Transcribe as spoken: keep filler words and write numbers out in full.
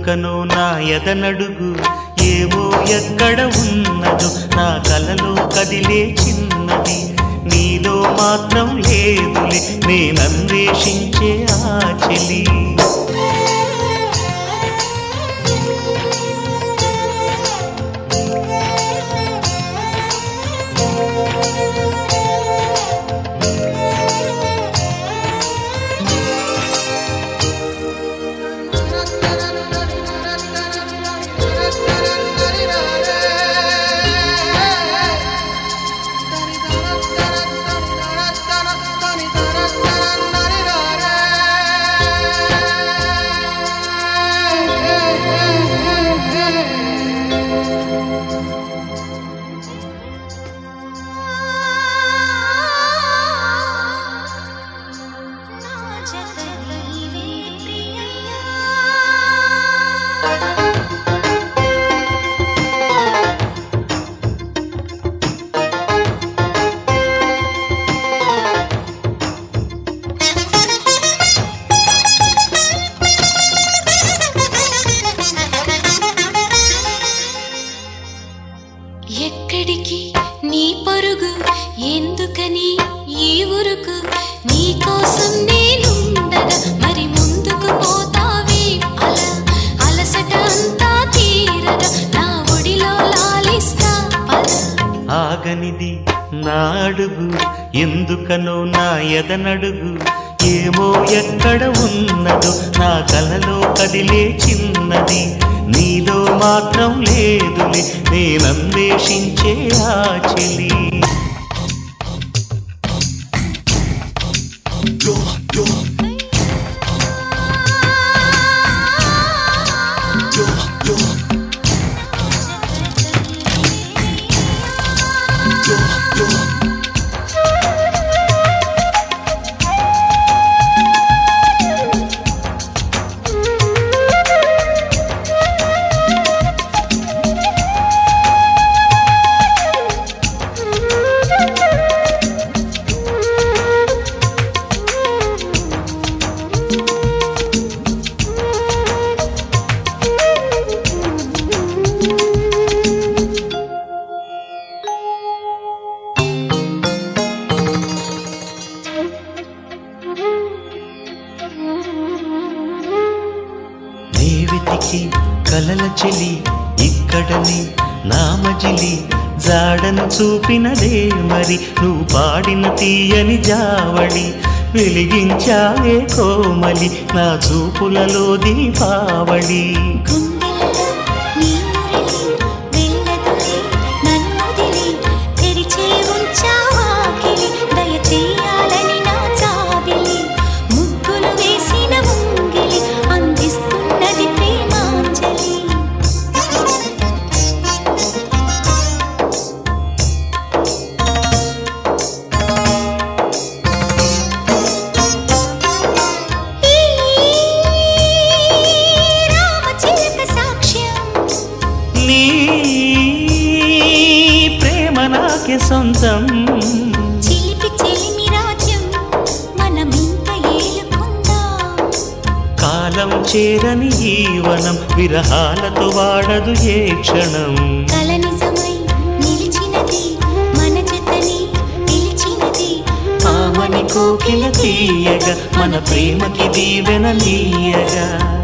ఎందుకనో నా ఎదనడుగు ఏవో ఎక్కడ ఉన్నదో నా కలలో కదిలే చిన్నది నీలో మాత్రం లేదులే నేనన్వేషించే ఆ చెలి ఎక్కడికి నీ పరుగు ఎందుకని ఈ ఊరుకు నీ కోసం నేనుండగా మరి ముందుకు పోతావే అలా అలసట అంతా తీరగా నా ఒడిలో లాలిస్తా పద ఆగనిది నా అడుగు ఎందుకనో నా ఎదనడుగు ఏమో ఎక్కడ ఉన్నదో నా కలలో కదిలే చిన్నది నీలో మాత్రం లేదులే నేనన్వేషించే ఆ చెలి వెతికి కలల చెలి ఇక్కడని నామజిలి జాడను చూపినదే మరి నువ్వు పాడిన తీయని జావళి వెలిగించావే కోమలి నా చూపులలో దీపావళి సొంతం చిలిపి చెలిమి రాజ్యం మనమింక ఏలుకుందాం కాలం చేరని ఈ వనం విరహాలతో వాడదు ఏ క్షణం కల నిజమై నిలిచినది మన జతని పిలిచినది ఆమని కోకిల తీయగా మన ప్రేమకి దీవెన నీయగా